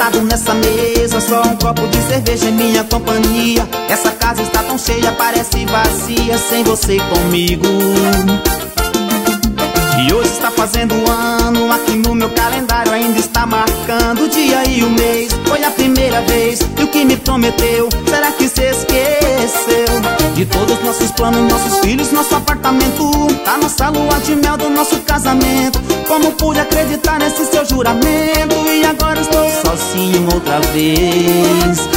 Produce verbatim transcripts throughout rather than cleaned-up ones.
sentado nessa mesa, só um copo de cerveja em minha companhia. Essa casa está tão cheia, parece vazia, sem você comigo. E hoje está fazendo um ano, aqui no meu calendário ainda está marcando o dia e o mês. Foi a primeira vez, e o que me prometeu, será que cê esqueceu? De todos nossos planos, nossos filhos, nosso apartamento, a nossa lua de mel do nosso casamento. Como pude acreditar nesse seu juramento? E agora estou sozinho outra vez.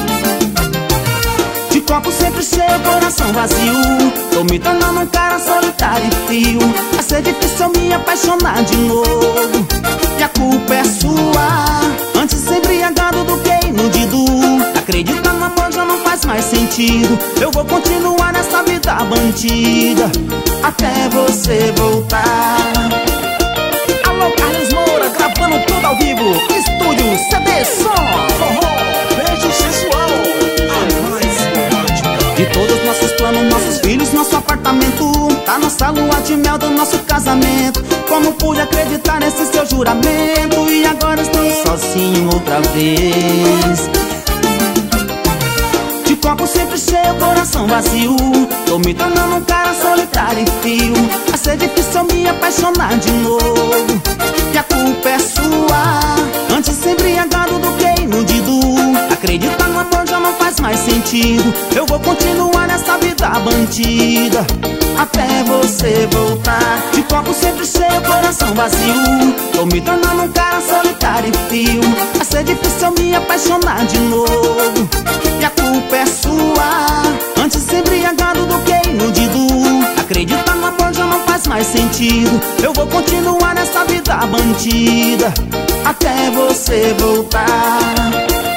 De copo sempre cheio, coração vazio, tô me tornando um cara solitário e frio. Vai ser difícil eu me apaixonar de novo, e a culpa é sua. Antes embriagado do que iludido, acreditar no amor já não faz mais sentido. Eu vou continuar nessa vida bandida até você voltar. Alô, Carlos Moura, gravando tudo ao vivo, estúdio C D Som. Beijo sensual. De todos nossos planos, nossos filhos, nosso apartamento, a nossa lua de mel do nosso casamento. Como pude acreditar nesse seu juramento? E agora estou sozinho outra vez. De copo sempre cheio, coração vazio, tô me tornando um cara solitário e frio. Vai ser difícil eu me apaixonar de novo, e a culpa é sua. Antes embriagado do que iludido, acreditar no amor já não faz mais sentido. Eu vou continuar nessa vida bandida até você voltar. De copo sempre cheio, coração vazio, tô me tornando um cara solitário e frio. Vai ser difícil eu me apaixonar de novo, e a culpa é sua. Antes embriagado do que iludido, acreditar no amor já não faz mais sentido. Eu vou continuar nessa vida bandida até você voltar.